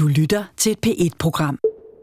Du lytter til et P1-program.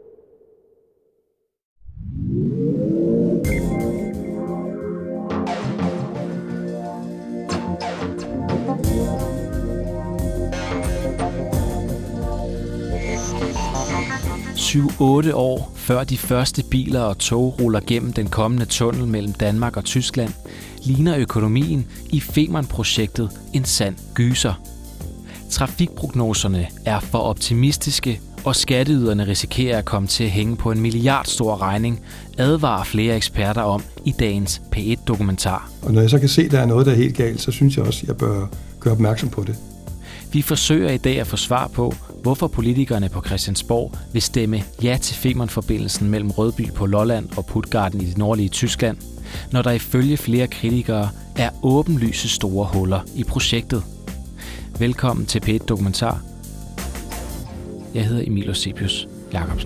(7-8) år før de første biler og tog ruller gennem den kommende tunnel mellem Danmark og Tyskland, ligner økonomien i Femern-projektet en sand gyser. Trafikprognoserne er for optimistiske, og skatteyderne risikerer at komme til at hænge på en milliardstor regning, advarer flere eksperter om i dagens P1-dokumentar. Og når jeg så kan se, at der er noget, der er helt galt, så synes jeg også, at jeg bør gøre opmærksom på det. Vi forsøger i dag at få svar på, hvorfor politikerne på Christiansborg vil stemme ja til Femern-forbindelsen mellem Rødby på Lolland og Puttgarden i det nordlige Tyskland, når der ifølge flere kritikere er åbenlyse store huller i projektet. Velkommen til P1 Dokumentar. Jeg hedder Emil Eusebius Jacobsen.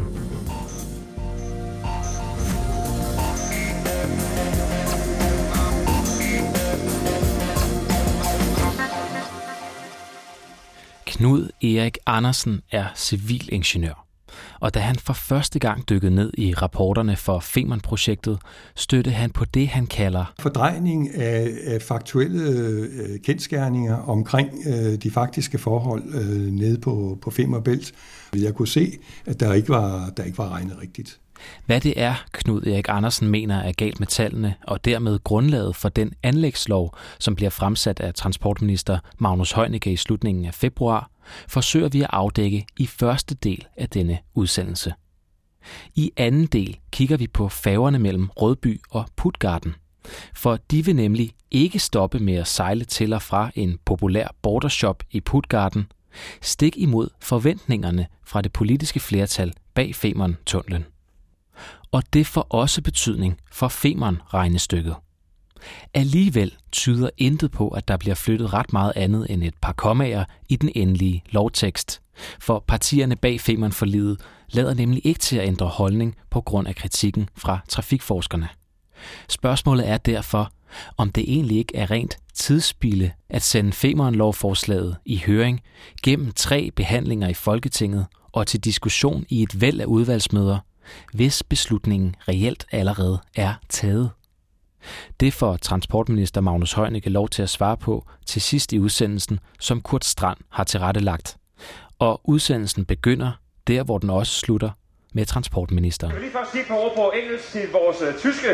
Knud Erik Andersen er civilingeniør, og da han for første gang dykkede ned i rapporterne for Femern-projektet, stødte han på det, han kalder fordrejning af faktuelle kendsgerninger omkring de faktiske forhold nede på Femern Bælt. Jeg kunne se, at der ikke var regnet rigtigt. Hvad det er, Knud Erik Andersen mener er galt med tallene, og dermed grundlaget for den anlægslov, som bliver fremsat af transportminister Magnus Heunicke i slutningen af februar, forsøger vi at afdække i første del af denne udsendelse. I anden del kigger vi på færgerne mellem Rødby og Puttgarden, for de vil nemlig ikke stoppe med at sejle til og fra en populær bordershop i Puttgarden, stik imod forventningerne fra det politiske flertal bag Femern-tunnelen. Og det får også betydning for Femern-regnestykket. Alligevel tyder intet på, at der bliver flyttet ret meget andet end et par kommaer i den endelige lovtekst. For partierne bag Femern-forliget lader nemlig ikke til at ændre holdning på grund af kritikken fra trafikforskerne. Spørgsmålet er derfor, om det egentlig ikke er rent tidsspilde at sende Femern-lovforslaget i høring gennem 3 behandlinger i Folketinget og til diskussion i et væld af udvalgsmøder, hvis beslutningen reelt allerede er taget. Det får transportminister Magnus Heunicke lov til at svare på til sidst i udsendelsen, som Kurt Strand har tilrettelagt. Og udsendelsen begynder der, hvor den også slutter, med transportministeren. Jeg vil lige først sige et par ord på engelsk til vores tyske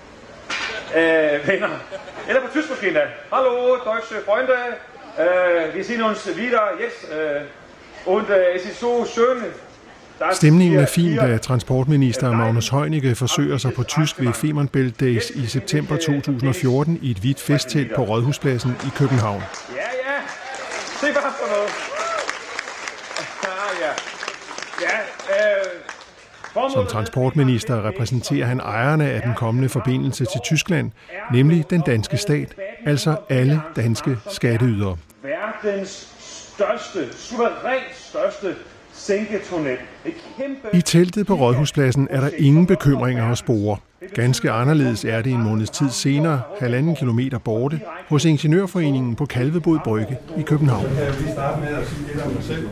venner. Eller på tysk måske endda. Hallo, deutsche Freunde. Wir sehen uns wieder jetzt. Und es ist so schön. Stemningen er fin, da transportminister Magnus Heunicke forsøger sig på tysk ved Femern Belt Days i september 2014 i et hvidt festtelt på Rådhuspladsen i København. Ja. Se bare for noget. Som transportminister repræsenterer han ejerne af den kommende forbindelse til Tyskland, nemlig den danske stat, altså alle danske skatteydere. Verdens suverænt største sænketunnel. I teltet på Rådhuspladsen er der ingen bekymringer at spore. Ganske anderledes er det en måneds tid senere, 1,5 kilometer borte, hos Ingeniørforeningen på Kalvebod Brygge i København. Jeg vil lige starte med at sige lidt om mig selv.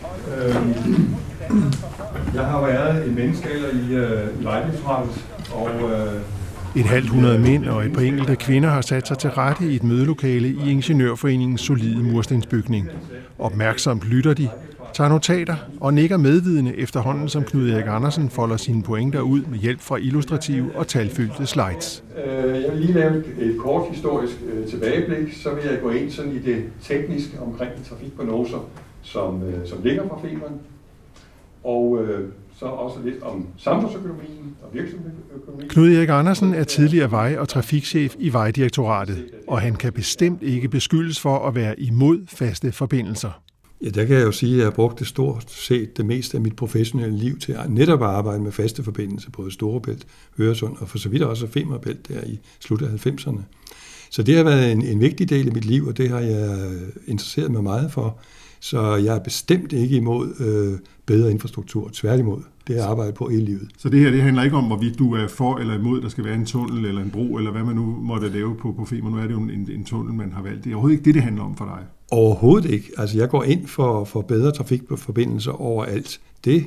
Jeg har været en menneskealder i Vejdirektoratet, og et halvt 100 mænd og et par enkelte kvinder har sat sig til rette i et mødelokale i Ingeniørforeningens solide murstensbygning. Opmærksomt lytter de, tager notater og nikker medvidende efterhånden, som Knud Erik Andersen folder sine pointer ud med hjælp fra illustrative og talfyldte slides. Jeg vil lige lave et kort historisk tilbageblik, så vil jeg gå ind sådan i det tekniske omkring de trafikprognoser, som ligger fra Femern, og så også lidt om samfundsøkonomien og virksomhedsøkonomien. Knud Erik Andersen er tidligere vej- og trafikchef i Vejdirektoratet, og han kan bestemt ikke beskyldes for at være imod faste forbindelser. Ja, der kan jeg jo sige, at jeg har brugt det stort set det meste af mit professionelle liv til at netop arbejde med faste forbindelser, både Storebælt, Øresund og for så vidt også Femern Bælt der i slut af 90'erne. Så det har været en vigtig del af mit liv, og det har jeg interesseret mig meget for. Så jeg er bestemt ikke imod bedre infrastruktur. Tværtimod. Det har jeg arbejdet på hele livet. Så det her, det handler ikke om, hvorvidt du er for eller imod, der skal være en tunnel eller en bro, eller hvad man nu måtte lave på Femern. Nu er det jo en tunnel, man har valgt. Det er overhovedet ikke det handler om for dig. Overhovedet ikke. Altså, jeg går ind for bedre trafikforbindelser overalt. Det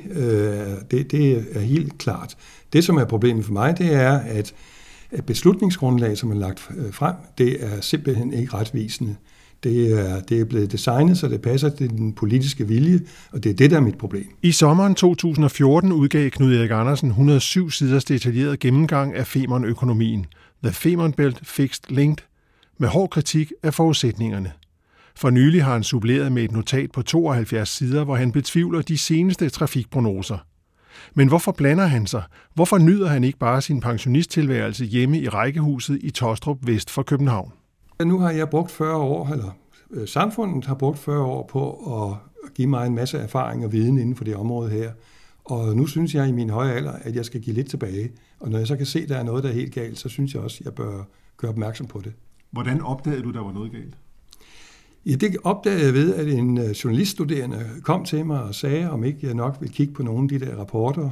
er helt klart. Det, som er problemet for mig, det er, at beslutningsgrundlag, som er lagt frem, det er simpelthen ikke retvisende. Det er blevet designet, så det passer til den politiske vilje, og det er det, der er mit problem. I sommeren 2014 udgav Knud Erik Andersen 107 siders detaljeret gennemgang af Femern-økonomien, The Femern Belt Fixed Linked, med hård kritik af forudsætningerne. For nylig har han suppleret med et notat på 72 sider, hvor han betvivler de seneste trafikprognoser. Men hvorfor blander han sig? Hvorfor nyder han ikke bare sin pensionisttilværelse hjemme i rækkehuset i Taastrup vest for København? Nu har jeg brugt 40 år, eller samfundet har brugt 40 år på at give mig en masse erfaring og viden inden for det område her. Og nu synes jeg i min høje alder, at jeg skal give lidt tilbage. Og når jeg så kan se, at der er noget, der er helt galt, så synes jeg også, at jeg bør gøre opmærksom på det. Hvordan opdagede du, der var noget galt? Ja, det opdagede jeg ved, at en journaliststuderende kom til mig og sagde, om ikke jeg nok ville kigge på nogle af de der rapporter,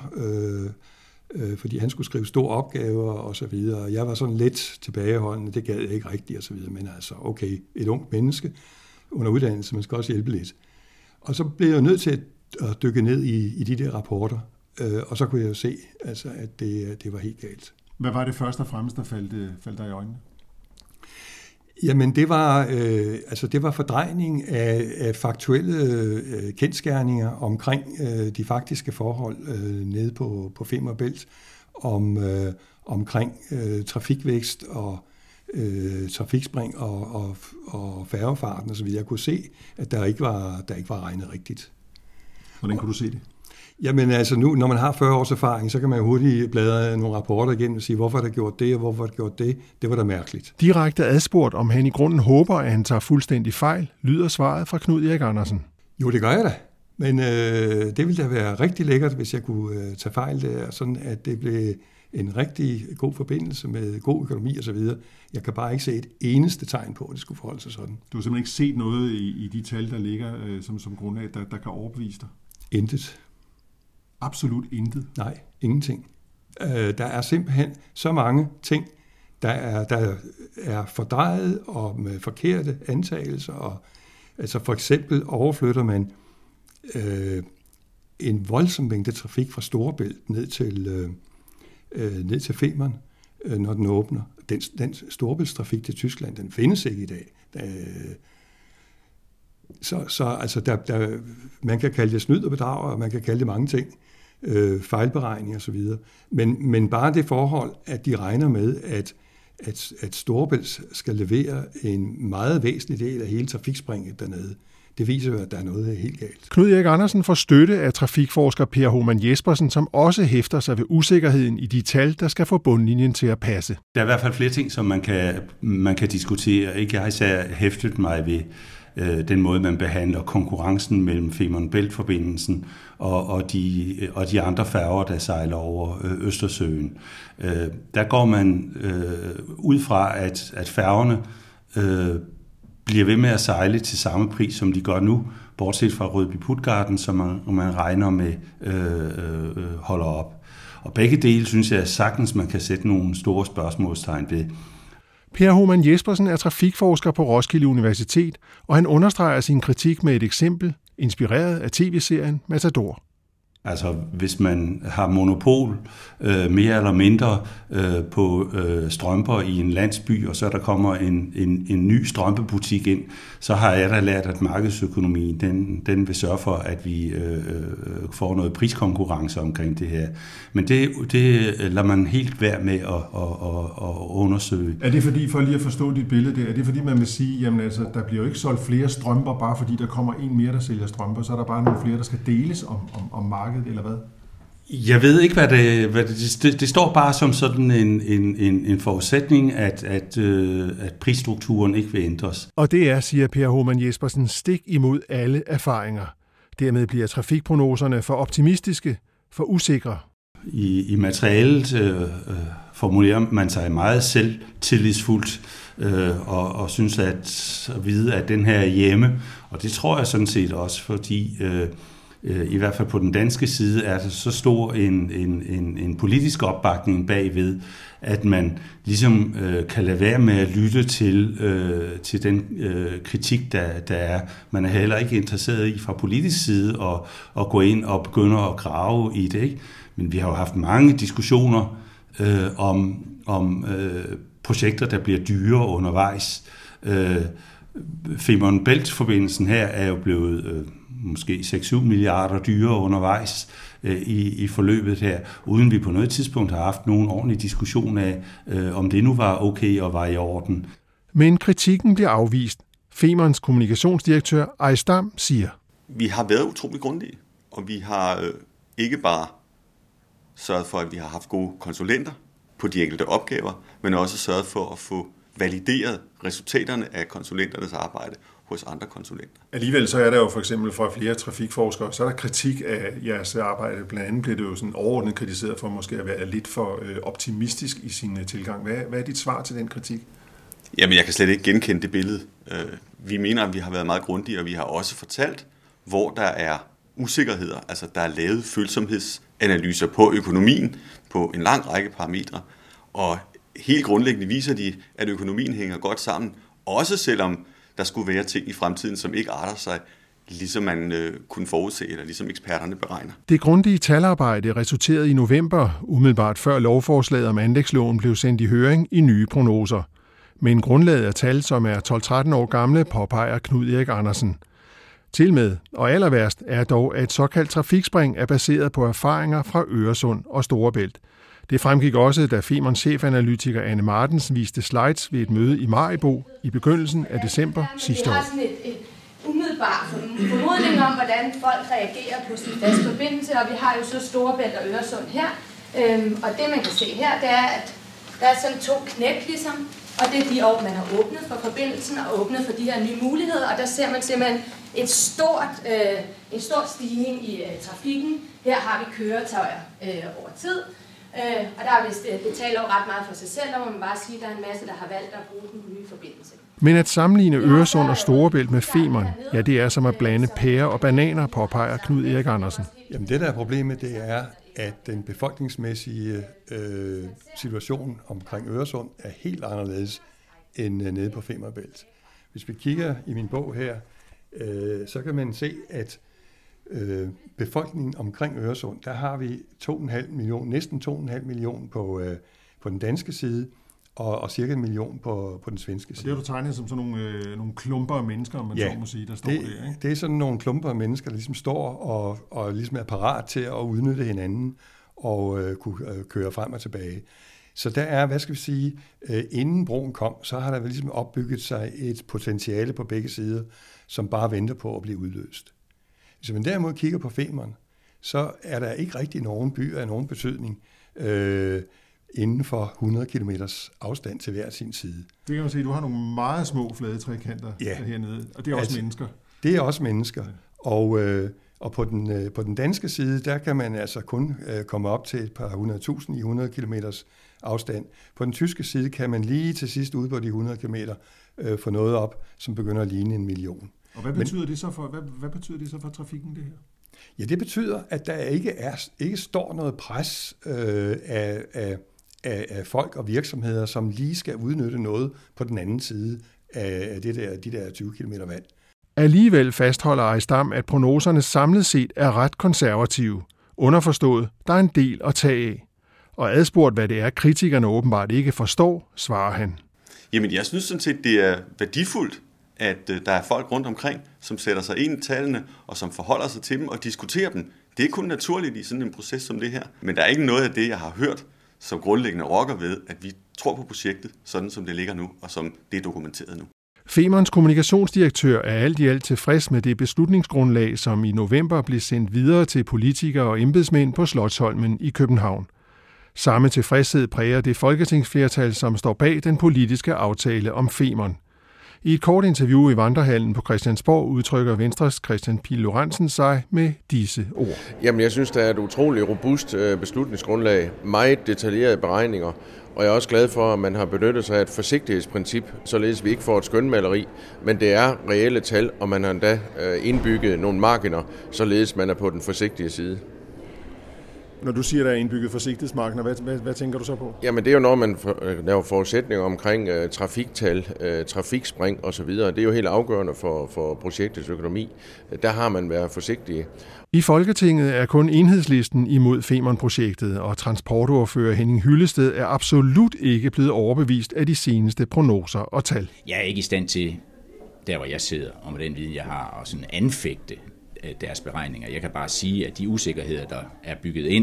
fordi han skulle skrive store opgaver og så videre. Jeg var sådan lidt tilbageholdende, det gad jeg ikke rigtigt og så videre, men altså, okay, et ungt menneske under uddannelse, man skal også hjælpe lidt. Og så blev jeg nødt til at dykke ned i de der rapporter, og så kunne jeg jo se, altså, at det var helt galt. Hvad var det først og fremmest, der faldt dig i øjnene? Jamen, det var fordrejning af faktuelle kendsgerninger omkring de faktiske forhold nede på Femern Bælt, omkring trafikvækst og trafikspring og færgefarten osv. Jeg kunne se, at der ikke var regnet rigtigt. Hvordan kunne du se det? Jamen altså nu, når man har 40 års erfaring, så kan man hurtigt bladre nogle rapporter igennem og sige, hvorfor har der gjort det, og hvorfor har der gjort det. Det var da mærkeligt. Direkte adspurgt, om han i grunden håber, at han tager fuldstændig fejl, lyder svaret fra Knud Erik Andersen. Jo, det gør jeg da. Men det ville da være rigtig lækkert, hvis jeg kunne tage fejl der, sådan at det blev en rigtig god forbindelse med god økonomi og så videre. Jeg kan bare ikke se et eneste tegn på, at det skulle forholde sig sådan. Du har simpelthen ikke set noget i de tal, der ligger som grundlag, der kan overbevise dig? Intet. Absolut intet? Nej, ingenting. Der er simpelthen så mange ting, der er fordrejet og med forkerte antagelser. Og, altså for eksempel overflytter man en voldsom mængde trafik fra Storebælt ned til Femern, når den åbner. Den Storebæltstrafik til Tyskland, den findes ikke i dag. Så altså, man kan kalde det snyd og bedrag, og man kan kalde det mange ting. Fejlberegning og så videre. Men bare det forhold, at de regner med, at Storebælt skal levere en meget væsentlig del af hele trafikspringet dernede, det viser jo, at der er noget helt galt. Knud Erik Andersen får støtte af trafikforsker Per Homan Jespersen, som også hæfter sig ved usikkerheden i de tal, der skal få bundlinjen til at passe. Der er i hvert fald flere ting, som man kan diskutere. Jeg har især hæftet mig ved den måde, man behandler konkurrencen mellem Femern Bælt-forbindelsen og de andre færger, der sejler over Østersøen. Der går man ud fra, at færgerne bliver ved med at sejle til samme pris, som de gør nu, bortset fra Rødby-Puttgarden, som man regner med holder op. Og begge dele synes jeg sagtens, man kan sætte nogle store spørgsmålstegn ved. Per Homan Jespersen er trafikforsker på Roskilde Universitet, og han understreger sin kritik med et eksempel, inspireret af tv-serien Matador. Altså, hvis man har monopol mere eller mindre på strømper i en landsby, og så der kommer en ny strømpebutik ind, så har jeg da lært, at markedsøkonomien, den vil sørge for, at vi får noget priskonkurrence omkring det her. Men det lader man helt være med at undersøge. Er det fordi, for lige at forstå dit billede der, er det fordi, man vil sige, jamen altså, der bliver jo ikke solgt flere strømper, bare fordi der kommer en mere, der sælger strømper, så er der bare nogle flere, der skal deles om markedet, eller hvad? Jeg ved ikke, hvad det står bare som sådan en forudsætning, at prisstrukturen ikke vil ændres. Og det er, siger Per Homan Jespersen, stik imod alle erfaringer. Dermed bliver trafikprognoserne for optimistiske, for usikre. I materialet formulerer man sig meget selvtillidsfuldt og synes at vide, at den her er hjemme. Og det tror jeg sådan set også, fordi i hvert fald på den danske side, er der så stor en politisk opbakning bagved, at man ligesom kan lade være med at lytte til den kritik, der er. Man er heller ikke interesseret i fra politisk side at gå ind og begynde at grave i det, ikke? Men vi har jo haft mange diskussioner om projekter, der bliver dyre undervejs. Femern Bælt-forbindelsen her er jo blevet måske 6-7 milliarder dyrere undervejs i forløbet her, uden vi på noget tidspunkt har haft nogen ordentlig diskussion af, om det nu var okay og var i orden. Men kritikken bliver afvist. Femerns kommunikationsdirektør Ejs Dam siger: Vi har været utrolig grundige, og vi har ikke bare sørget for, at vi har haft gode konsulenter på de enkelte opgaver, men også sørget for at få valideret resultaterne af konsulenternes arbejde hos andre konsulenter. Alligevel så er der jo for eksempel fra flere trafikforskere, så er der kritik af jeres arbejde. Blandt andet bliver det jo sådan overordnet kritiseret for måske at være lidt for optimistisk i sin tilgang. Hvad er dit svar til den kritik? Jamen, jeg kan slet ikke genkende det billede. Vi mener, at vi har været meget grundige, og vi har også fortalt, hvor der er usikkerheder. Altså, der er lavet følsomhedsanalyser på økonomien på en lang række parametre, og helt grundlæggende viser de, at økonomien hænger godt sammen, også selvom der skulle være ting i fremtiden, som ikke arter sig, ligesom man kunne forudse, eller ligesom eksperterne beregner. Det grundige talarbejde resulterede i november, umiddelbart før lovforslaget om anlægsloven blev sendt i høring, i nye prognoser. Men grundlaget af tal, som er 12-13 år gamle, påpeger Knud Erik Andersen. Tilmed, og aller værst, er dog, at et såkaldt trafikspring er baseret på erfaringer fra Øresund og Storebælt. Det fremgik også, da Femerns chefanalytiker Anne Martens viste slides ved et møde i Maribo i begyndelsen af december sidste år. Vi har sådan et umiddelbart formodning om, hvordan folk reagerer på sin fast forbindelse, og vi har jo så Storebælt og Øresund her. Og det man kan se her, det er, at der er sådan 2 knæk ligesom, og det er de år, man har åbnet for forbindelsen og åbnet for de her nye muligheder, og der ser man simpelthen en stor stigning i trafikken. Her har vi køretøjer over tid. Og der er vist, det taler jo ret meget for sig selv, og må man bare sige, at der er en masse, der har valgt at bruge den nye forbindelse. Men at sammenligne Øresund og Storebælt med Femern, ja, det er som at blande pærer og bananer, påpeger Knud Erik Andersen. Jamen det, der er problemet, det er, at den befolkningsmæssige situation omkring Øresund er helt anderledes end nede på Femern Bælt. Hvis vi kigger i min bog her, så kan man se, at befolkningen omkring Øresund, der har vi 2,5 millioner, næsten 2,5 millioner på den danske side, og cirka 1 million på den svenske side. Og det har du tegnet som sådan nogle klumper af mennesker, man så må sige, der står der, ikke? Det er sådan nogle klumper af mennesker, der ligesom står og ligesom er parat til at udnytte hinanden og kunne køre frem og tilbage. Så der er, hvad skal vi sige, inden broen kom, så har der ligesom opbygget sig et potentiale på begge sider, som bare venter på at blive udløst. Hvis man derimod kigger på Femern, så er der ikke rigtig nogen byer af nogen betydning inden for 100 km afstand til hver sin side. Det kan man sige, du har nogle meget små flade trekanter hernede, og det er også mennesker. Det er også mennesker, og på den danske side, der kan man altså kun komme op til et par 100.000 i 100 km afstand. På den tyske side kan man lige til sidst ude på de 100 km få noget op, som begynder at ligne 1 million. Og hvad betyder det så for trafikken, det her? Ja, det betyder, at der ikke står noget pres af folk og virksomheder, som lige skal udnytte noget på den anden side af de der 20 km vand. Alligevel fastholder Ejs Dam, at prognoserne samlet set er ret konservative. Underforstået, der er en del at tage af. Og adspurgt, hvad det er, kritikerne åbenbart ikke forstår, svarer han. Jamen, jeg synes sådan set, det er værdifuldt, at der er folk rundt omkring, som sætter sig ind i tallene, og som forholder sig til dem og diskuterer dem. Det er kun naturligt i sådan en proces som det her. Men der er ikke noget af det, jeg har hørt, som grundlæggende rokker ved, at vi tror på projektet, sådan som det ligger nu, og som det er dokumenteret nu. Femerns kommunikationsdirektør er alt i alt tilfreds med det beslutningsgrundlag, som i november blev sendt videre til politikere og embedsmænd på Slotsholmen i København. Samme tilfredshed præger det folketingsflertal, som står bag den politiske aftale om Femern. I et kort interview i Vandrehallen på Christiansborg udtrykker Venstres Kristian Pihl Lorentzen sig med disse ord. Jamen, jeg synes, der er et utroligt robust beslutningsgrundlag, meget detaljerede beregninger, og jeg er også glad for, at man har benyttet sig af et forsigtighedsprincip, således vi ikke får et skønmaleri, men det er reelle tal, og man har endda indbygget nogle marginer, således man er på den forsigtige side. Når du siger, der er indbygget forsigtighedsmarginer, hvad tænker du så på? Jamen det er jo når man laver forudsætninger omkring trafiktal, trafikspring osv. Det er jo helt afgørende for projektets økonomi. Der har man været forsigtige. I Folketinget er kun Enhedslisten imod Femern-projektet, og transportordfører Henning Hyllested er absolut ikke blevet overbevist af de seneste prognoser og tal. Jeg er ikke i stand til, der hvor jeg sidder, og med den viden jeg har, og sådan anfægte deres beregninger. Jeg kan bare sige, at de usikkerheder, der er bygget ind,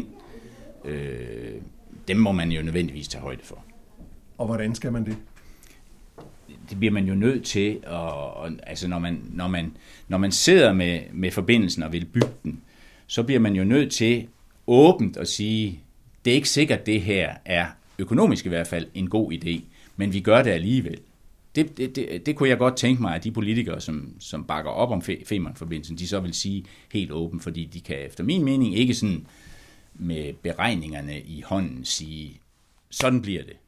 dem må man jo nødvendigvis tage højde for. Og hvordan skal man det? Det bliver man jo nødt til, altså når man sidder med forbindelsen og vil bygge den, så bliver man jo nødt til åbent at sige, det er ikke sikkert, det her er økonomisk i hvert fald en god idé, men vi gør det alligevel. Det kunne jeg godt tænke mig, at de politikere, som bakker op om Femern-forbindelsen, de så vil sige helt åbent, fordi de kan efter min mening ikke sådan med beregningerne i hånden sige, sådan bliver det.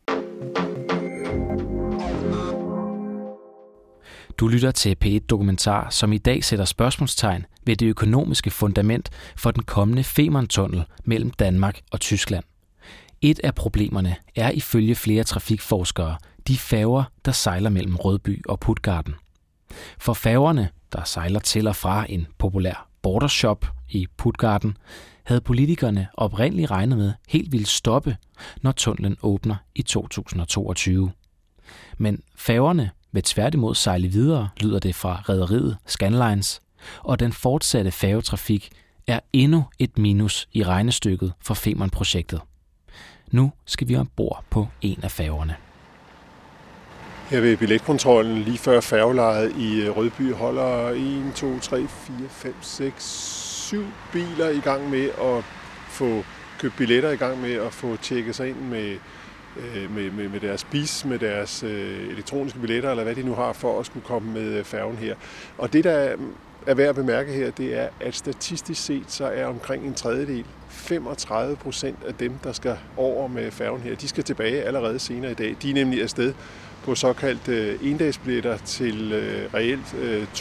Du lytter til P1 Dokumentar, som i dag sætter spørgsmålstegn ved det økonomiske fundament for den kommende Femern-tunnel mellem Danmark og Tyskland. Et af problemerne er ifølge flere trafikforskere de færger, der sejler mellem Rødby og Puttgarden. For færgerne, der sejler til og fra en populær bordershop i Puttgarden, havde politikerne oprindeligt regnet med helt vildt stoppe, når tunnelen åbner i 2022. Men færgerne vil tværtimod sejle videre, lyder det fra rederiet Scandlines, og den fortsatte færgetrafik er endnu et minus i regnestykket for Femern-projektet. Nu skal vi ombord på en af færgerne. Her ved billetkontrollen lige før færgelejet i Rødby holder 1, 2, 3, 4, 5, 6, 7 biler i gang med at få købt billetter, i gang med at få tjekket sig ind med deres BIS, med deres elektroniske billetter, eller hvad de nu har for at skulle komme med færgen her. Og det, der er værd at bemærke her, det er, at statistisk set, så er omkring en tredjedel, 35% af dem, der skal over med færgen her, de skal tilbage allerede senere i dag. De er nemlig afsted på såkaldt endagsbilletter til reelt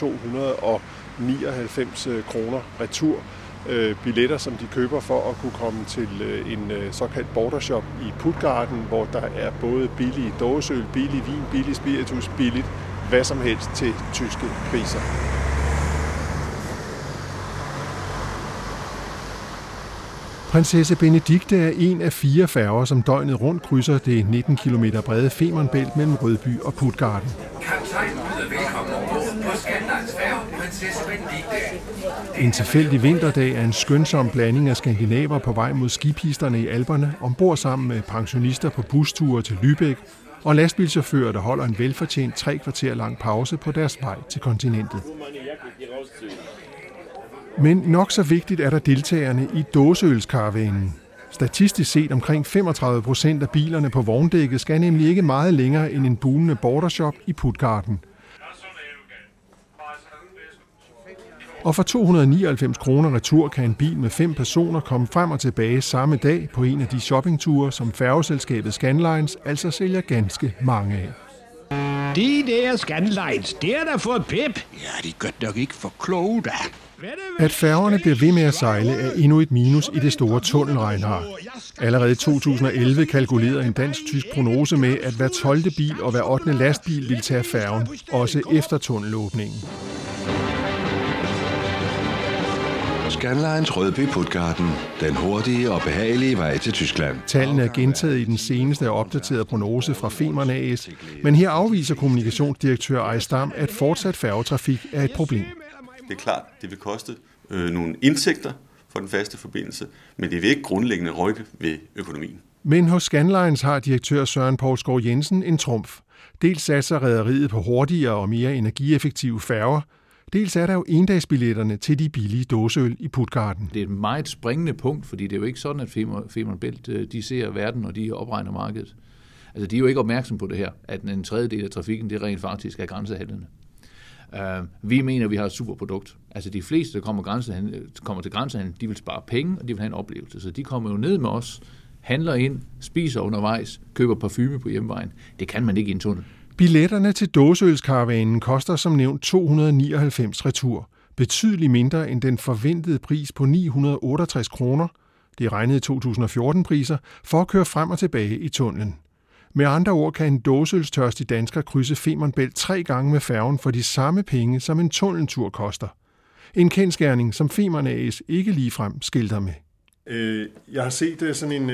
299 kroner retur. Billetter, som de køber for at kunne komme til en såkaldt bordershop i Puttgarden, hvor der er både billig dåseøl, billig vin, billig spiritus, billigt hvad som helst til tyske priser. Prinsesse Benedikte er en af 4 færger, som døgnet rundt krydser det 19 km brede Femernbælt mellem Rødby og Puttgarden. Kaptajnen byder velkommen ombord på Scandlines færge, Prinsesse Benedikte. En tilfældig vinterdag er en skønsom blanding af skandinaver på vej mod skipisterne i Alperne, ombord sammen med pensionister på busture til Lübeck og lastbilchauffører, der holder en velfortjent 3 kvarter lang pause på deres vej til kontinentet. Men nok så vigtigt er der deltagerne i dåseølskaravanen. Statistisk set omkring 35% af bilerne på vogndækket skal nemlig ikke meget længere end en bugnende bordershop i Puttgarden. Og for 299 kroner retur kan en bil med 5 personer komme frem og tilbage samme dag på en af de shoppingture, som færgeselskabet Scandlines altså sælger ganske mange af. De der Scandlines, det er der fået pip. Ja, de gør nok ikke for kloge da. At færgerne bliver ved med at sejle er endnu et minus i det store tunnelregnark. Allerede i 2011 kalkulerede en dansk-tysk prognose med, at hver 12. bil og hver 8. lastbil ville tage færgen, også efter tunnelåbningen. Scandlines Rødby Puttgarden, den hurtige og behagelige vej til Tyskland. Tallene er gentaget i den seneste opdaterede prognose fra Femern AS, men her afviser kommunikationsdirektør Ejs Dam, at fortsat færgetrafik er et problem. Det er klart, det vil koste nogle indtægter for den faste forbindelse, men det vil ikke grundlæggende rykke ved økonomien. Men hos Scandlines har direktør Søren Poulsgaard Jensen en trumf. Dels satser rederiet på hurtigere og mere energieffektive færger, dels er der jo endagsbilletterne til de billige dåseøl i Puttgarden. Det er et meget springende punkt, fordi det er jo ikke sådan, at Femern Bælt de ser verden, og de opregner markedet. Altså, de er jo ikke opmærksom på det her, at en tredjedel af trafikken, det rent faktisk er grænsehandlende. Vi mener, at vi har et super produkt. Altså, de fleste, der kommer til grænsehandel, de vil spare penge, og de vil have en oplevelse. Så de kommer jo ned med os, handler ind, spiser undervejs, køber parfume på hjemvejen. Det kan man ikke i en tunnel. Billetterne til dåseølskaravanen koster som nævnt 299 retur. Betydeligt mindre end den forventede pris på 968 kroner. Det er regnet i 2014-priser for at køre frem og tilbage i tunnelen. Med andre ord kan en dåseølstørstig dansker krydse Femern Bælt 3 gange med færgen for de samme penge, som en tunneltur koster. En kendsgerning, som Femern AS ikke ligefrem skilter med. Jeg har set sådan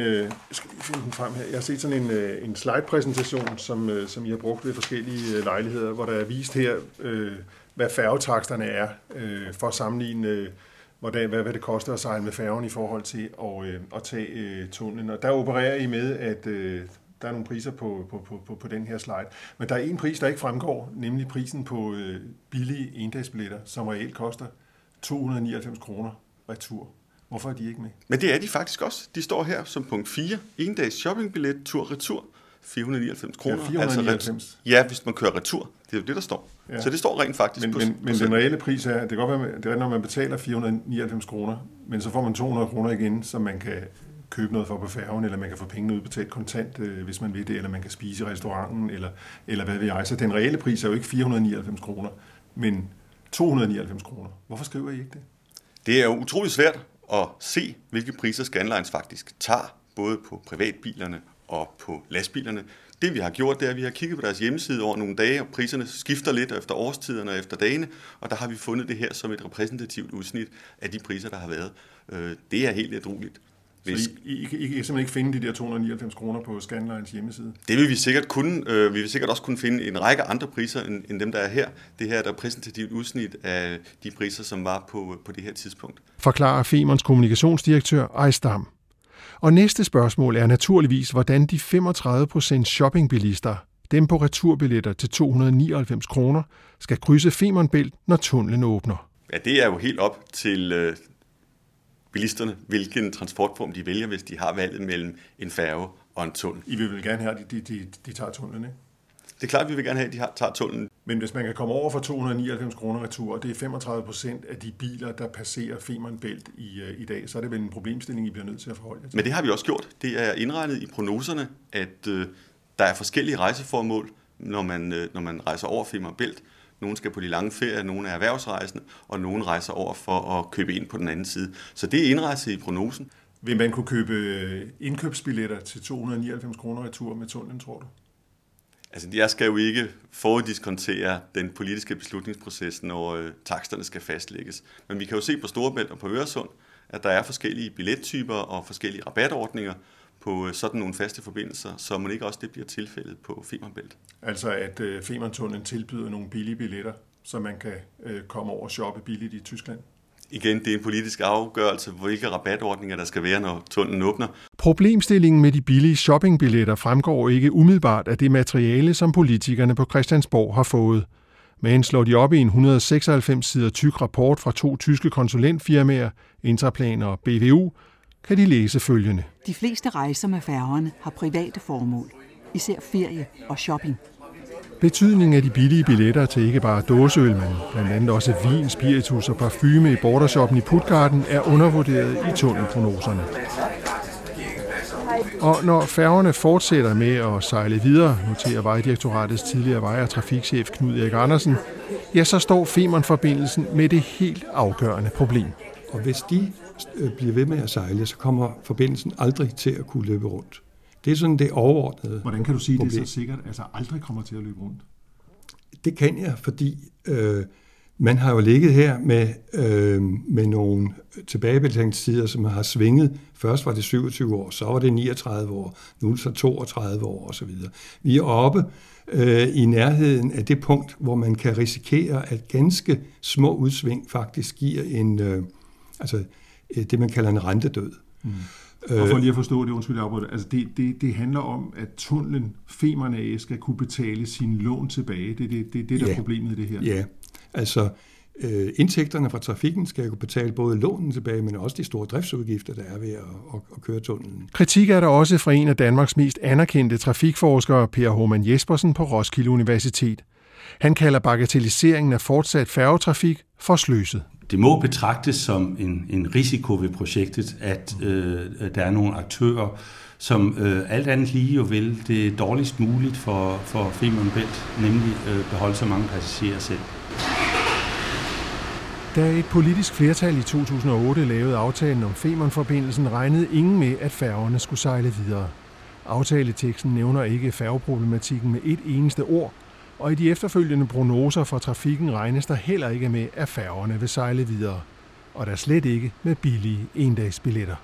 en slide-præsentation, som I har brugt ved forskellige lejligheder, hvor der er vist her, hvad færgetaksterne er, for at sammenligne, hvad det koster at sejle med færgen i forhold til at tage tunnelen. Og der opererer I med, at der er nogle priser på den her slide. Men der er en pris, der ikke fremgår, nemlig prisen på billige endagsbilletter, som reelt koster 299 kroner retur. Hvorfor er de ikke med? Men det er de faktisk også. De står her som punkt 4. En dags shoppingbillet, tur-retur, 499 kroner. Ja, 499. Ja, hvis man kører retur. Det er jo det, der står. Ja. Så det står rent faktisk men den reelle pris er, det kan godt være, det er, når man betaler 499 kroner, men så får man 200 kroner igen, som man kan købe noget for på færgen, eller man kan få pengene udbetalt kontant, hvis man vil det, eller man kan spise i restauranten, eller hvad ved jeg. Så den reelle pris er jo ikke 499 kroner, men 299 kroner. Hvorfor skriver I ikke det? Det er jo utroligt svært at se, hvilke priser Scandlines faktisk tager, både på privatbilerne og på lastbilerne. Det vi har gjort, det er, at vi har kigget på deres hjemmeside over nogle dage, og priserne skifter lidt efter årstiderne og efter dagene, og der har vi fundet det her som et repræsentativt udsnit af de priser, der har været. Det er helt ædrueligt. Så I kan simpelthen ikke finde de der 299 kroner på Scandlines hjemmeside? Det vil vi sikkert kunne. Vi vil sikkert også kunne finde en række andre priser end dem, der er her. Det her er et repræsentativt udsnit af de priser, som var på det her tidspunkt. Forklarer Femerns kommunikationsdirektør Ejsdam. Og næste spørgsmål er naturligvis, hvordan de 35% shoppingbilister, dem på returbilletter til 299 kroner, skal krydse Femern Bælt, når tunnelen åbner. Ja, det er jo helt op til bilisterne, hvilken transportform de vælger, hvis de har valget mellem en færge og en tunnel. I vil vel gerne have, at de tager tunnelen, ikke? Det er klart, at vi vil gerne have, at de tager tunnelen. Men hvis man kan komme over for 299 kroner retur, og det er 35% af de biler, der passerer Femern Bælt i dag, så er det vel en problemstilling, I bliver nødt til at forholde jer til. Men det har vi også gjort. Det er indregnet i prognoserne, at der er forskellige rejseformål, når man rejser over Femern Bælt. Nogle skal på de lange ferier, nogle er erhvervsrejsende, og nogle rejser over for at købe ind på den anden side. Så det er indrejset i prognosen. Vil man kunne købe indkøbsbilletter til 299 kroner retur med tunnelen, tror du? Altså, jeg skal jo ikke foruddiskontere den politiske beslutningsproces, når taksterne skal fastlægges. Men vi kan jo se på Storebælt og på Øresund, at der er forskellige billettyper og forskellige rabatordninger på sådan nogle faste forbindelser, så må ikke også det bliver tilfældet på Femern Bælt. Altså at Femern-tunnelen tilbyder nogle billige billetter, så man kan komme over og shoppe billigt i Tyskland? Igen, det er en politisk afgørelse, hvilke rabatordninger der skal være, når tunnelen åbner. Problemstillingen med de billige shoppingbilletter fremgår ikke umiddelbart af det materiale, som politikerne på Christiansborg har fået. Men slår de op i en 196 sider tyk rapport fra 2 tyske konsulentfirmaer, Interplan og BVU, kan de læse følgende. De fleste rejser med færgerne har private formål, især ferie og shopping. Betydningen af de billige billetter til ikke bare dåseøl, men blandt andet også vin, spiritus og parfume i bordershoppen i Puttgarden er undervurderet i tunnelprognoserne. Og når færgerne fortsætter med at sejle videre, noterer Vejdirektoratets tidligere vej- og trafikchef Knud Erik Andersen, ja, så står Femern-forbindelsen med det helt afgørende problem. Og hvis de bliver ved med at sejle, så kommer forbindelsen aldrig til at kunne løbe rundt. Det er sådan det overordnede. Hvordan kan du sige, problem. Det så sikkert, altså aldrig kommer til at løbe rundt? Det kan jeg, fordi man har jo ligget her med nogle tilbagebetalingstider, som har svinget. Først var det 27 år, så var det 39 år, nu er det så 32 år osv. Vi er oppe i nærheden af det punkt, hvor man kan risikere, at ganske små udsving faktisk giver det, man kalder en rentedød. Og for lige at forstå det, undskyld jeg afbryder, altså det handler om, at tunnelen Femern AS skal kunne betale sine lån tilbage. Det er det, der er problemet i det her. Ja, altså indtægterne fra trafikken skal jo betale både lånen tilbage, men også de store driftsudgifter, der er ved at køre tunnelen. Kritik er der også fra en af Danmarks mest anerkendte trafikforskere, Per Homan Jespersen på Roskilde Universitet. Han kalder bagatelliseringen af fortsat færgetrafik for sløset. Det må betragtes som en risiko ved projektet, at der er nogle aktører, som alt andet lige jo vil det dårligst muligt for Femern Bælt, nemlig beholde så mange passagerer selv. Da et politisk flertal i 2008 lavede aftalen om Femern-forbindelsen, regnede ingen med, at færgerne skulle sejle videre. Aftaleteksten nævner ikke færgeproblematikken med et eneste ord, og i de efterfølgende prognoser for trafikken regnes der heller ikke med, at færgerne vil sejle videre. Og der slet ikke med billige endagsbilletter.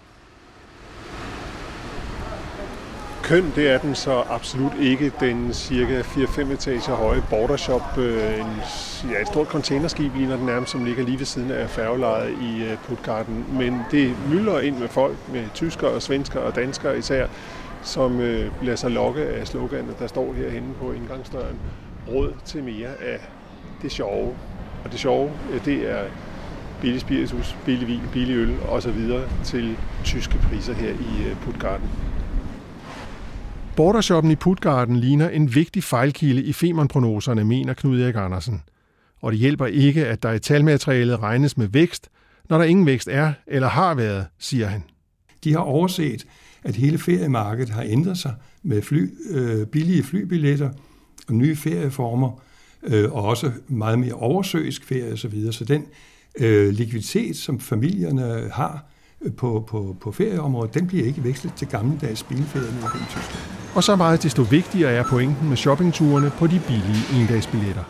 Køn, det er den så absolut ikke. Den cirka 4-5 etager høje bordershop, et stort containerskib ligner den nærmest, som ligger lige ved siden af færgelejet i Puttgarden. Men det myldrer ind med folk, med tyskere og svenskere og danskere især, som lader sig lokke af sloganet, der står herhenne på indgangsdøren. Råd til mere af det sjove. Og det sjove, det er billig spiritus, billig vin, billig øl osv. til tyske priser her i Puttgarden. Bordershoppen i Puttgarden ligner en vigtig fejlkilde i Femern-prognoserne, mener Knud Erik Andersen. Og det hjælper ikke, at der i talmaterialet regnes med vækst, når der ingen vækst er eller har været, siger han. De har overset, at hele feriemarkedet har ændret sig med billige flybilletter og nye ferieformer, og også meget mere oversøisk ferie osv. Så den likviditet, som familierne har på ferieområdet, den bliver ikke vekslet til gammeldags bilferie i Tyskland. Og så meget desto vigtigere er pointen med shoppingturene på de billige endagsbilletter.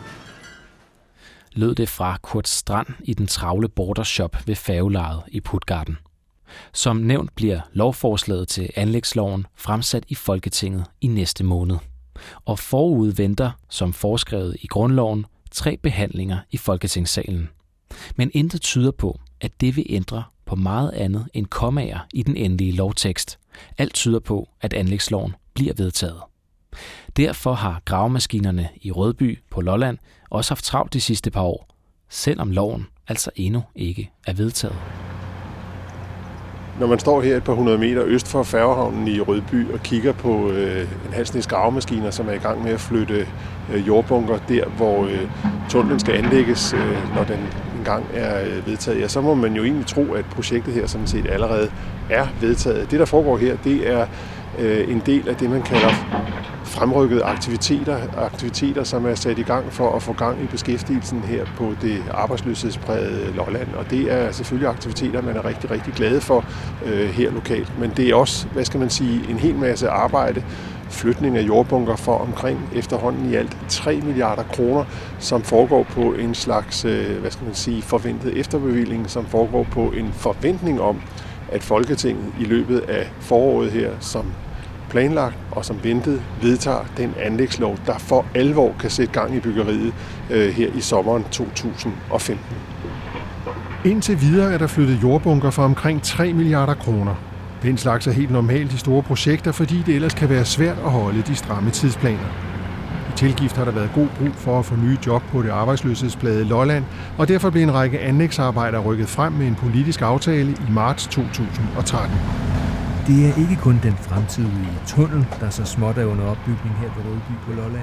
Lød det fra Kurt Strand i den travle bordershop ved færgelejet i Puttgarden. Som nævnt bliver lovforslaget til anlægsloven fremsat i Folketinget i næste måned. Og forud venter, som foreskrevet i grundloven, 3 behandlinger i Folketingssalen. Men intet tyder på, at det vil ændre på meget andet end kommaer i den endelige lovtekst. Alt tyder på, at anlægsloven bliver vedtaget. Derfor har gravemaskinerne i Rødby på Lolland også haft travlt de sidste par år, selvom loven altså endnu ikke er vedtaget. Når man står her et par 100 meter øst for færgehavnen i Rødby og kigger på en halv snes gravemaskiner, som er i gang med at flytte jordbunker der, hvor tunnelen skal anlægges, når den engang er vedtaget, ja, så må man jo egentlig tro, at projektet her sådan set allerede er vedtaget. Det, der foregår her, det er en del af det, man kalder fremrykkede aktiviteter, som er sat i gang for at få gang i beskæftigelsen her på det arbejdsløshedsprægede Lolland. Og det er selvfølgelig aktiviteter, man er rigtig, rigtig glade for her lokalt. Men det er også, en hel masse arbejde, flytning af jordbunker for omkring efterhånden i alt 3 milliarder kroner, som foregår på en slags, forventet efterbevilling, som foregår på en forventning om, at Folketinget i løbet af foråret her, som planlagt og som ventet, vedtager den anlægslov, der for alvor kan sætte gang i byggeriet her i sommeren 2015. Indtil videre er der flyttet jordbunker for omkring 3 milliarder kroner. Den slags er helt normalt i store projekter, fordi det ellers kan være svært at holde de stramme tidsplaner. I tilgift har der været god brug for at få nye job på det arbejdsløshedsplagede Lolland, og derfor blev en række anlægsarbejder rykket frem med en politisk aftale i marts 2013. Det er ikke kun den fremtidige tunnel, der så småt er under opbygning her ved Rødby på Lolland.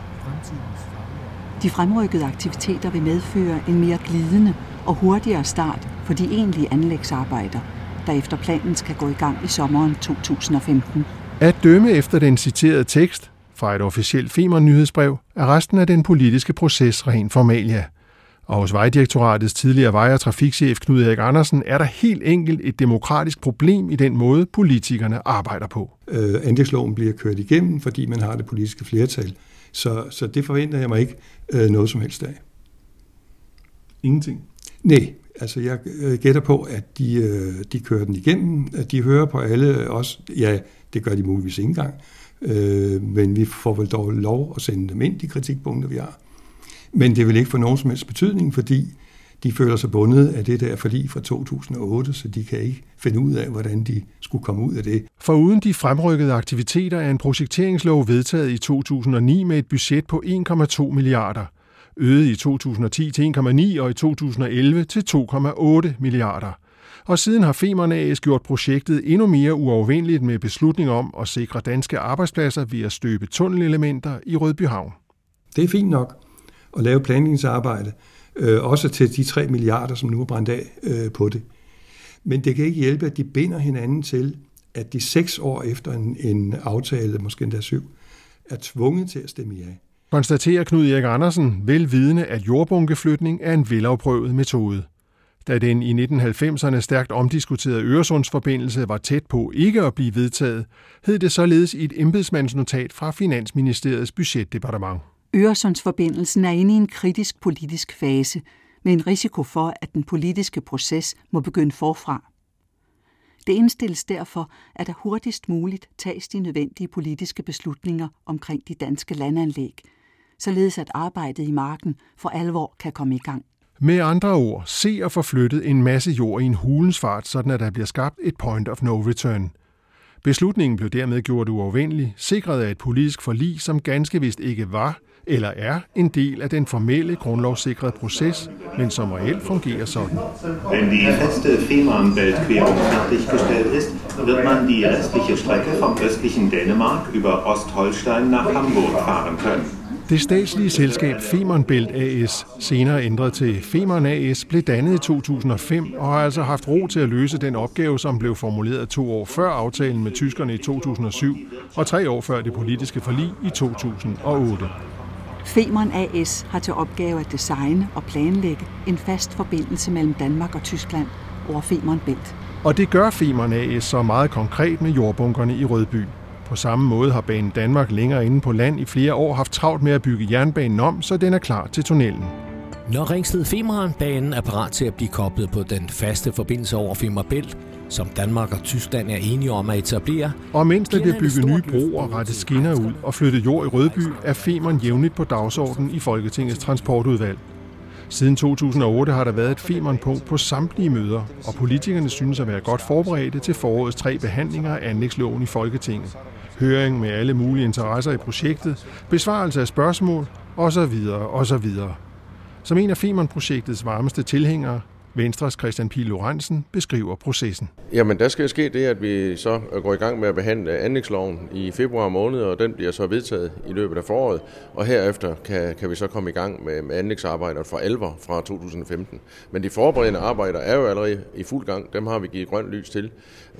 De fremrykkede aktiviteter vil medføre en mere glidende og hurtigere start for de egentlige anlægsarbejder, der efter planen skal gå i gang i sommeren 2015. At dømme efter den citerede tekst fra et officielt Femern-nyhedsbrev er resten af den politiske proces ren formalia. Og hos Vejdirektoratets tidligere vej- og trafikchef Knud Erik Andersen er der helt enkelt et demokratisk problem i den måde, politikerne arbejder på. Anlægsloven bliver kørt igennem, fordi man har det politiske flertal. Så det forventer jeg mig ikke noget som helst af. Ingenting? Nej, altså jeg gætter på, at de kører den igennem, at de hører på alle os. Ja, det gør de muligvis ikke engang, men vi får vel dog lov at sende dem ind, de kritikpunkter, vi har. Men det vil ikke få nogen som helst betydning, fordi de føler sig bundet af det der forlig fra 2008, så de kan ikke finde ud af, hvordan de skulle komme ud af det. For uden de fremrykkede aktiviteter er en projekteringslov vedtaget i 2009 med et budget på 1,2 milliarder. øget i 2010 til 1,9 og i 2011 til 2,8 milliarder. Og siden har Femern AS gjort projektet endnu mere uafvendeligt med beslutning om at sikre danske arbejdspladser ved at støbe tunnelelementer i Rødby Havn. Det er fint nok at lave planlægningsarbejde, også til de 3 milliarder, som nu er brændt af på det. Men det kan ikke hjælpe, at de binder hinanden til, at de 6 år efter en aftale, måske endda 7, er tvunget til at stemme ja. Konstaterer Knud Erik Andersen, velvidende, at jordbunkeflytning er en velafprøvet metode. Da den i 1990'erne stærkt omdiskuterede Øresundsforbindelse var tæt på ikke at blive vedtaget, hed det således i et embedsmandsnotat fra Finansministeriets budgetdepartement. Øresundsforbindelsen er inde i en kritisk politisk fase, med en risiko for, at den politiske proces må begynde forfra. Det indstilles derfor, at der hurtigst muligt tages de nødvendige politiske beslutninger omkring de danske landanlæg, således at arbejdet i marken for alvor kan komme i gang. Med andre ord, se at få flyttet en masse jord i en hulens fart, sådan at der bliver skabt et point of no return. Beslutningen blev dermed gjort uafvendelig, sikret af et politisk forlig, som ganske vist ikke var eller er en del af den formelle grundlovssikrede proces, men som reelt fungerer sådan. Wenn die feste Fehmarnbeltquerung fertiggestellt ist, wird man die restliche Strecke vom östlichen Dänemark über Ostholstein nach Hamburg fahren können. Det statslige selskab Femern Belt AS, senere ændret til Femern AS, blev dannet i 2005 og har altså haft ro til at løse den opgave, som blev formuleret 2 år før aftalen med tyskerne i 2007 og 3 år før det politiske forlig i 2008. Femern AS har til opgave at designe og planlægge en fast forbindelse mellem Danmark og Tyskland over Femern Belt. Og det gør Femern AS så meget konkret med jordbunkerne i Rødby. På samme måde har Banen Danmark længere inde på land i flere år haft travlt med at bygge jernbanen om, så den er klar til tunnelen. Når Ringsted-Femern-banen er parat til at blive koblet på den faste forbindelse over Femern Bælt, som Danmark og Tyskland er enige om at etablere. Og mens der bliver bygget nye broer og rettet skinner ud og flyttet jord i Rødby, er Femern jævnligt på dagsordenen i Folketingets transportudvalg. Siden 2008 har der været et Femern-punkt på samtlige møder, og politikerne synes at være godt forberedte til forårets 3 behandlinger af anlægsloven i Folketinget. Høring med alle mulige interesser i projektet, besvarelse af spørgsmål osv. osv. Som en af Femern-projektets varmeste tilhængere, Venstres Christian Pihl Lorentzen, beskriver processen. Jamen, der skal ske det, at vi så går i gang med at behandle anlægsloven i februar måned, og den bliver så vedtaget i løbet af foråret, og herefter kan vi så komme i gang med anlægsarbejder for alvor fra 2015. Men de forberedende arbejder er jo allerede i fuld gang, dem har vi givet grønt lys til,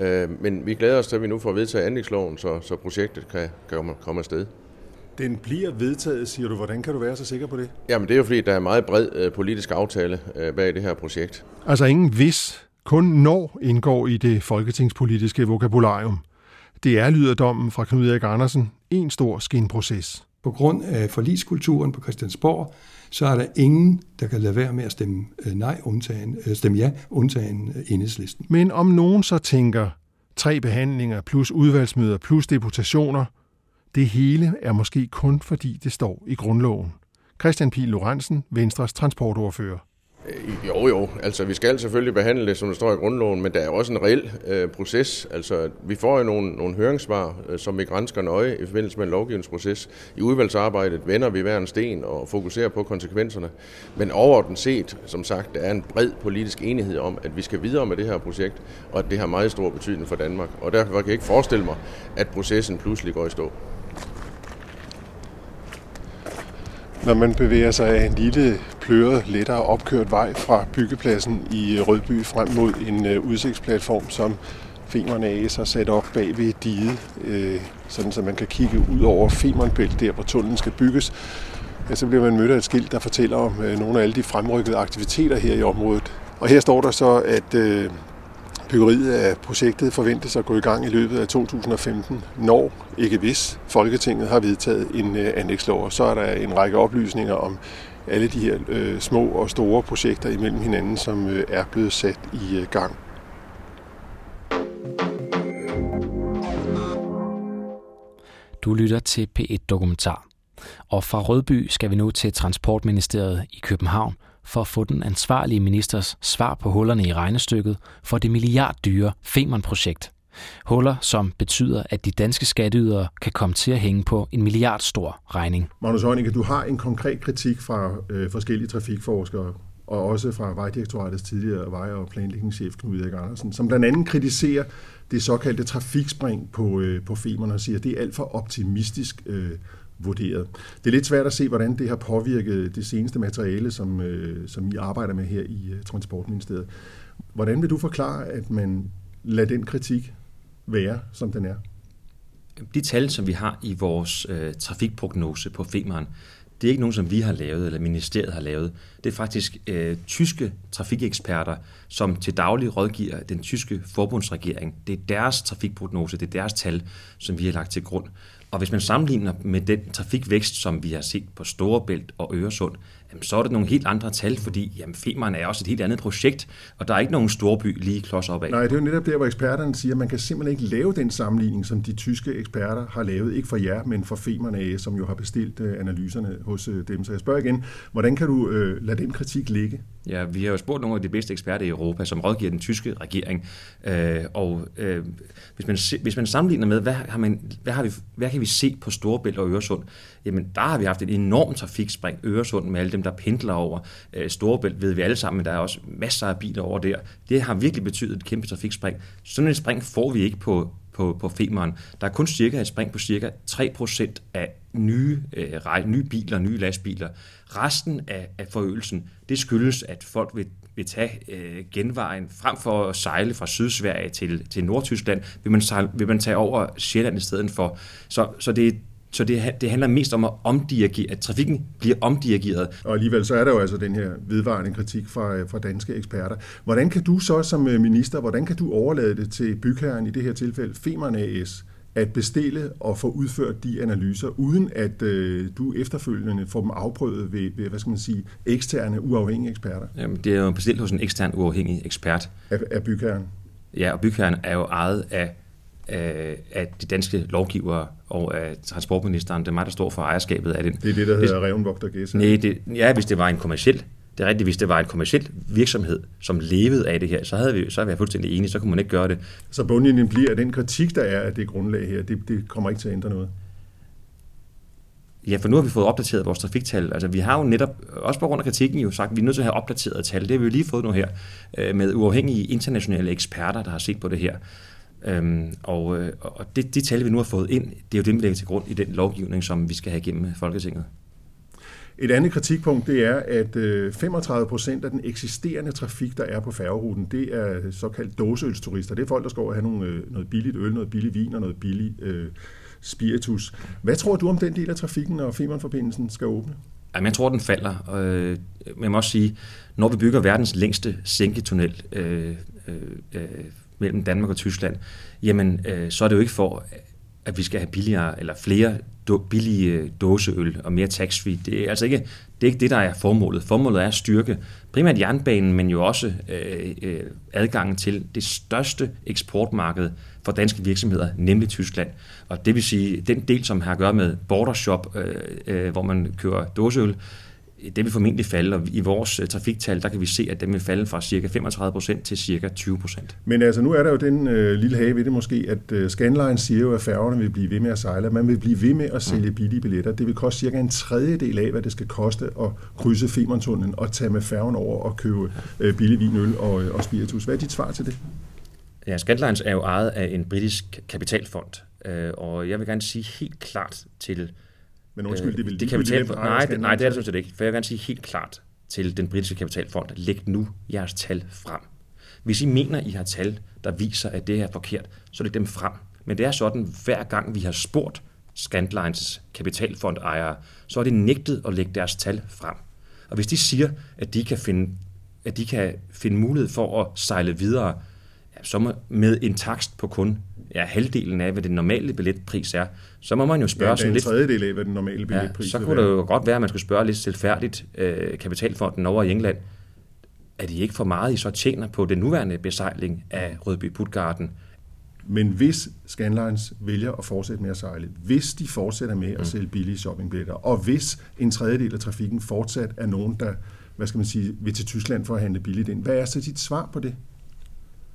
men vi glæder os til, at vi nu får vedtaget anlægsloven, så projektet kan komme afsted. Den bliver vedtaget, siger du. Hvordan kan du være så sikker på det? Jamen, det er jo fordi, der er meget bred politisk aftale bag det her projekt. Altså ingen hvis, kun når indgår i det folketingspolitiske vokabularium. Det er, lyder dommen fra Knud Erik Andersen, en stor skinproces. På grund af forligskulturen på Christiansborg, så er der ingen, der kan lade være med at stemme stemme ja, undtagen Enhedslisten. Men om nogen så tænker 3 behandlinger plus udvalgsmøder plus deputationer, det hele er måske kun fordi det står i grundloven. Christian Pihl Lorentzen, Venstres transportordfører. Jo, altså vi skal selvfølgelig behandle det, som det står i grundloven, men der er også en reel proces. Altså vi får jo nogle høringssvar, som vi gransker nøje i forbindelse med en lovgivningsproces. I udvalgsarbejdet vender vi hver en sten og fokuserer på konsekvenserne. Men overordnet set, som sagt, der er en bred politisk enighed om, at vi skal videre med det her projekt, og at det har meget stor betydning for Danmark. Og derfor kan jeg ikke forestille mig, at processen pludselig går i stå. Når man bevæger sig af en lille, pløret, lettere opkørt vej fra byggepladsen i Rødby frem mod en udsigtsplatform, som Femern AS har sat op bag ved diget, sådan så man kan kigge ud over Femern Bælt, der hvor tunnelen skal bygges, ja, så bliver man mødt af et skilt, der fortæller om nogle af alle de fremrykkede aktiviteter her i området. Og her står der så, at byggeriet af projektet forventes at gå i gang i løbet af 2015, når, ikke hvis, Folketinget har vedtaget en anlægslov. Så er der en række oplysninger om alle de her små og store projekter imellem hinanden, som er blevet sat i gang. Du lytter til P1 Dokumentar. Og fra Rødby skal vi nu til Transportministeriet i København for at få den ansvarlige ministers svar på hullerne i regnestykket for det milliarddyre Femern-projekt. Huller, som betyder, at de danske skatteydere kan komme til at hænge på en milliardstor regning. Magnus Heunicke, du har en konkret kritik fra forskellige trafikforskere, og også fra Vejdirektoratets tidligere vej- og planlægningschef Knud Erik Andersen, som blandt andet kritiserer det såkaldte trafikspring på Femern og siger, at det er alt for optimistisk vurderet. Det er lidt svært at se, hvordan det har påvirket det seneste materiale, som I arbejder med her i Transportministeriet. Hvordan vil du forklare, at man lader den kritik være, som den er? De tal, som vi har i vores trafikprognose på Femern, det er ikke nogen, som vi har lavet, eller ministeriet har lavet. Det er faktisk tyske trafikeksperter, som til daglig rådgiver den tyske forbundsregering. Det er deres trafikprognose, det er deres tal, som vi har lagt til grund. Og hvis man sammenligner med den trafikvækst, som vi har set på Storebælt og Øresund, så er det nogle helt andre tal, fordi Femern er også et helt andet projekt, og der er ikke nogen storby lige klods op af. Nej, det er jo netop der, hvor eksperterne siger, at man kan simpelthen ikke lave den sammenligning, som de tyske eksperter har lavet, ikke for jer, men for Femern AS, som jo har bestilt analyserne hos dem. Så jeg spørger igen, hvordan kan du lade den kritik ligge? Ja, vi har jo spurgt nogle af de bedste eksperter i Europa, som rådgiver den tyske regering, hvis man sammenligner med, hvad kan vi se på Storebælt og Øresund, jamen der har vi haft et enormt trafikspring Øresund med alle dem, der pendler over. Storebælt ved vi alle sammen, men der er også masser af biler over der. Det har virkelig betydet et kæmpe trafikspring. Sådan et spring får vi ikke på Femern. Der er kun cirka et spring på cirka 3% af nye biler, nye lastbiler. Resten af forøgelsen, det skyldes, at folk vil tage genvejen. Frem for at sejle fra Sydsverige til Nordtyskland, vil man tage over Sjælland i stedet for. Så det handler mest om at omdirigere, at trafikken bliver omdirigeret. Og alligevel så er der jo altså den her vedvarende kritik fra danske eksperter. Hvordan kan du så som minister, hvordan kan du overlade det til bygherren, i det her tilfælde Femern AS, at bestille og få udført de analyser, uden at du efterfølgende får dem afprøvet ved hvad skal man sige, eksterne uafhængige eksperter? Jamen, det er jo bestilt hos en ekstern uafhængig ekspert. Af bygherren? Ja, og bygherren er jo ejet af de danske lovgivere og af transportministeren. Det er mig, der står for ejerskabet af den. Det er det, der hedder Revenvogt og Gæs? Nej, hvis det var en kommerciel. Det er rigtigt, hvis det var en kommerciel virksomhed, som levede af det her, så havde vi været fuldstændig enige, så kunne man ikke gøre det. Så bundlinjen bliver, at den kritik, der er af det grundlag her, det kommer ikke til at ændre noget? Ja, for nu har vi fået opdateret vores trafiktal. Altså, vi har jo netop, også på grund af kritikken, jo sagt, at vi er nødt til at have opdateret tal. Det har vi jo lige fået nu her, med uafhængige internationale eksperter, der har set på det her. Og de tal, vi nu har fået ind, det er jo dem, vi lægger til grund i den lovgivning, som vi skal have igennem Folketinget. Et andet kritikpunkt, det er, at 35% af den eksisterende trafik, der er på færgeruten, det er såkaldt dåseølsturister. Det er folk, der skal over have noget billigt øl, noget billig vin og noget billig spiritus. Hvad tror du om den del af trafikken, når Femern-forbindelsen skal åbne? Jamen, jeg tror, den falder. Men jeg må også sige, når vi bygger verdens længste sænketunnel mellem Danmark og Tyskland, jamen, så er det jo ikke for, at vi skal have billigere eller flere billige dåseøl og mere tax-free. Det er altså ikke det, der er formålet. Formålet er at styrke primært jernbanen, men jo også adgangen til det største eksportmarked for danske virksomheder, nemlig Tyskland. Og det vil sige, den del, som har at gøre med bordershop, hvor man kører dåseøl, det vil formentlig falde, og i vores trafiktal, der kan vi se, at den vil falde fra ca. 35% til ca. 20%. Men altså, nu er der jo den lille hage ved det måske, at Scandlines siger jo, at færgerne vil blive ved med at sejle. Man vil blive ved med at sælge billige billetter. Det vil koste cirka en tredjedel af, hvad det skal koste at krydse Femerntunnelen og tage med færgen over og købe billig vin, øl og spiritus. Hvad er dit svar til det? Ja, Scandlines er jo ejet af en britisk kapitalfond, og jeg vil gerne sige helt klart til... Men undskyld, det vil det kapitalfond. Nej, det er det sådan set ikke. For jeg vil gerne sige helt klart til den britiske kapitalfond, læg nu jeres tal frem. Hvis I mener, I har tal, der viser, at det er forkert, så læg dem frem. Men det er sådan, hver gang vi har spurgt Scandlines kapitalfondejere, så er det nægtet at lægge deres tal frem. Og hvis de siger, at de kan finde mulighed for at sejle videre, så med en takst på kun halvdelen af, hvad den normale billetpris er, så må man jo spørge sådan lidt... en tredjedel af, hvad den normale billetpris så kunne det jo godt være, at man skulle spørge lidt tilfærdigt kapitalfonden over i England. Er det ikke for meget, I så tjener på den nuværende besejling af Rødby-Puttgarden? Men hvis Scandlines vælger at fortsætte med at sejle, hvis de fortsætter med at sælge billige shoppingbilletter, og hvis en tredjedel af trafikken fortsat er nogen, der vil til Tyskland for at handle billigt ind, hvad er så dit svar på det?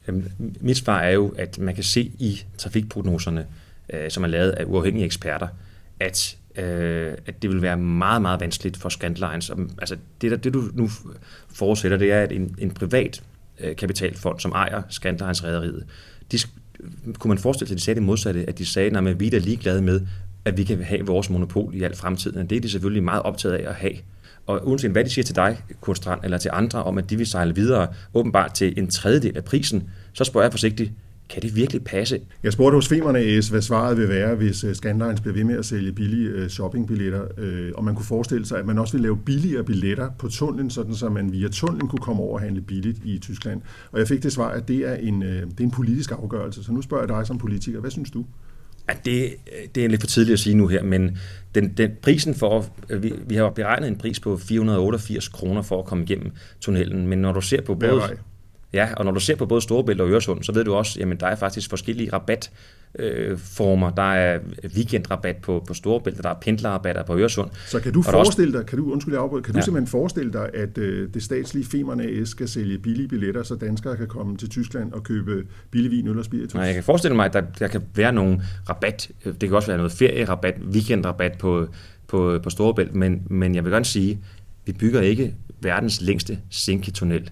Mit svar er jo, at man kan se i trafikprognoserne, som er lavet af uafhængige eksperter, at det vil være meget, meget vanskeligt for Scandlines. Altså det du nu forudsætter, det er, at en privat kapitalfond, som ejer Scandlines-rederiet, kunne man forestille sig, at de sagde det modsatte, at de sagde, at vi er ligeglade med, at vi kan have vores monopol i al fremtiden. Det er de selvfølgelig meget optaget af at have. Og uanset hvad de siger til dig, Kurt Strand, eller til andre, om at de vil sejle videre åbenbart til en tredjedel af prisen, så spørger jeg forsigtigt, kan det virkelig passe? Jeg spurgte hos Femern A/S, hvad svaret vil være, hvis Scandlines bliver ved med at sælge billige shoppingbilletter, og man kunne forestille sig, at man også vil lave billigere billetter på tunnelen, sådan så man via tunnelen kunne komme over og handle billigt i Tyskland. Og jeg fik det svar, at det er en politisk afgørelse. Så nu spørger jeg dig som politiker, hvad synes du? Ja, det er lidt for tidligt at sige nu her, men den prisen vi har beregnet en pris på 488 kroner for at komme igennem tunnelen, men når du ser på både både Storebælt og Øresund, så ved du også, jamen der er faktisk forskellige rabatformer. Der er weekendrabat på Storebælt, der er pendlerrabatter på Øresund. Så kan du forestille dig, du simpelthen forestille dig, at det statslige Femern A/S skal sælge billige billetter, så danskere kan komme til Tyskland og købe billig vin, øl og spiritus? Nej, jeg kan forestille mig, at der kan være nogle rabat. Det kan også være noget ferierabat, weekendrabat på Storebælt, men jeg vil gerne sige, vi bygger ikke verdens længste sænketunnel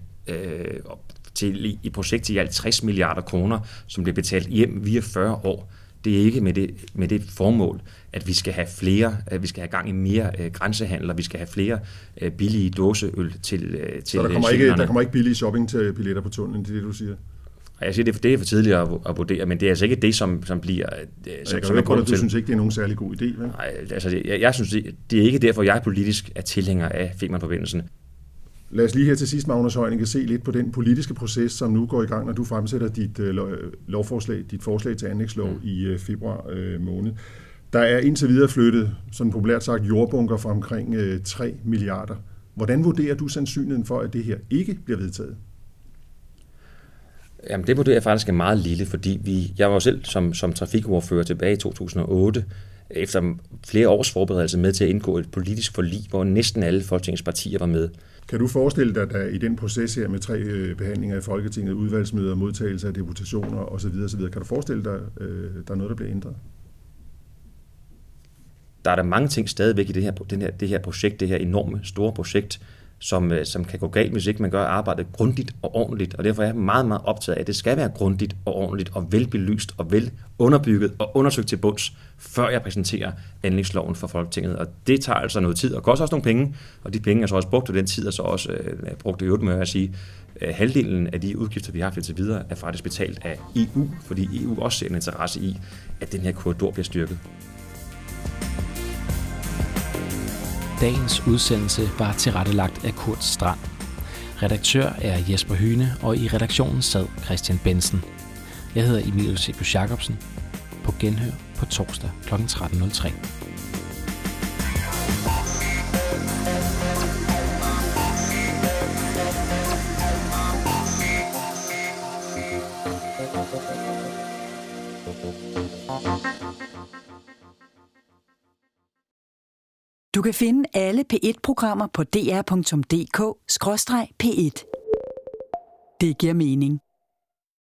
i projekt til i alt 60 milliarder kroner, som bliver betalt hjem via 40 år. Det er ikke med det formål, at vi skal have gang i mere grænsehandel, og vi skal have flere billige dåseøl til så der kommer ikke billige shoppingbilletter på tunnelen, det er det, du siger? Jeg siger, det er for tidligt at vurdere, men det er altså ikke det, som bliver... Du synes ikke, det er nogen særlig god idé, vel? Nej, altså jeg synes, det er ikke derfor, jeg politisk er tilhænger af Femernforbindelsen. Lad os lige her til sidst, Magnus Heunicke, se lidt på den politiske proces, som nu går i gang, når du fremsætter dit forslag til anlægslov i februar måned. Der er indtil videre flyttet, sådan populært sagt, jordbunker for omkring 3 milliarder. Hvordan vurderer du sandsynligheden for, at det her ikke bliver vedtaget? Jamen, det vurderer jeg faktisk er meget lille, fordi jeg var selv som trafikordfører tilbage i 2008, efter flere års forberedelse med til at indgå et politisk forlig, hvor næsten alle Folketingets partier var med. Kan du forestille dig, at der i den proces her med 3 behandlinger i Folketinget, udvalgsmøder, modtagelse af deputationer osv., kan du forestille dig, der er noget, der bliver ændret? Der er der mange ting stadigvæk i det her projekt, det her enorme store projekt, som kan gå galt, hvis ikke man gør arbejdet grundigt og ordentligt. Og derfor er jeg meget, meget optaget af, at det skal være grundigt og ordentligt og velbelyst og vel underbygget og undersøgt til bunds, før jeg præsenterer anlægsloven for Folketinget. Og det tager altså noget tid og koster også nogle penge, og de penge er så også brugt, og den tid er så også brugt i øvrigt med at sige, halvdelen af de udgifter, vi har haft indtil videre, er faktisk betalt af EU, fordi EU også ser en interesse i, at den her korridor bliver styrket. Dagens udsendelse var tilrettelagt af Kurt Strand. Redaktør er Jesper Hyne, og i redaktionen sad Christian Bensen. Jeg hedder Emil Eusebius Jacobsen. På genhør på torsdag kl. 13.03. Du kan finde alle P1-programmer på dr.dk/P1. Det giver mening.